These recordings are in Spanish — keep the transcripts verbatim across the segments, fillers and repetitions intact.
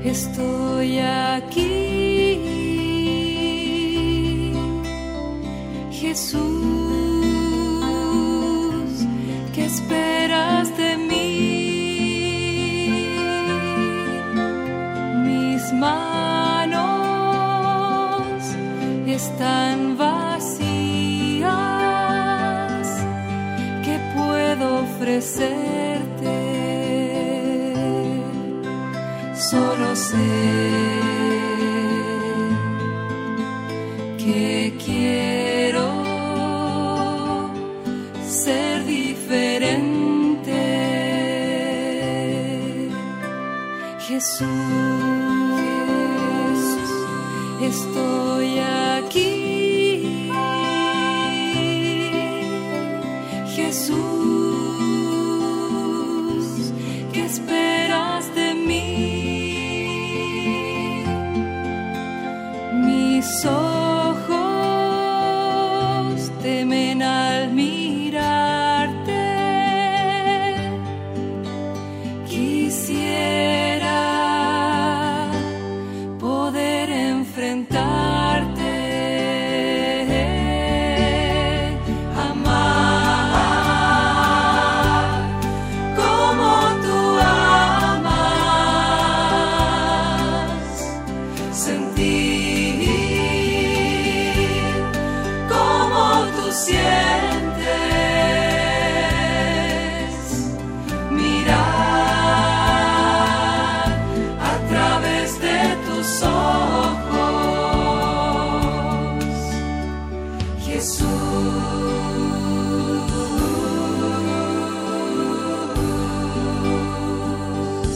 estoy aquí. Jesús, ¿qué esperas de mí? Mis manos están vacías, ¿qué puedo ofrecerte? Solo sé que quiero ser diferente. Jesús, estoy aquí. Jesús, ¿qué esperas de mí? Mis ojos temen al mirarte. Quisiera poder enfrentarte, amar como tú amas, sentir como tú sientes, mirar a través de tus ojos, Jesús.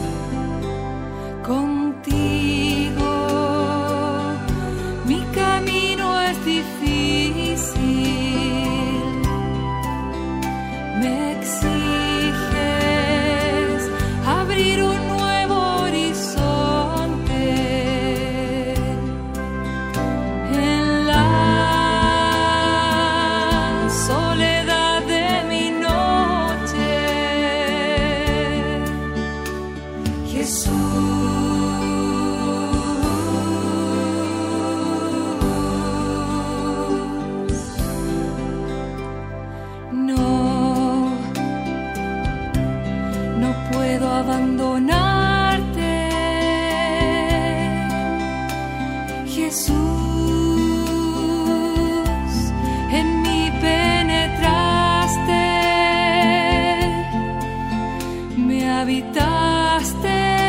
Contigo mi camino es difícil, me exiges abrir un nuevo horizonte. En la soledad de mi noche, Jesús, no, no puedo abandonarte. Jesús, en mí penetraste, me habitaste.